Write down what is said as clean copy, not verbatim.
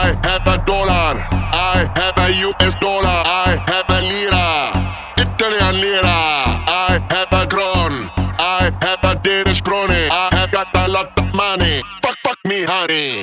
I have a dollar, I have a US dollar, I have a lira, Italian lira, I have a crown, I have a Danish krone, I have got a lot of money. Fuck me, honey.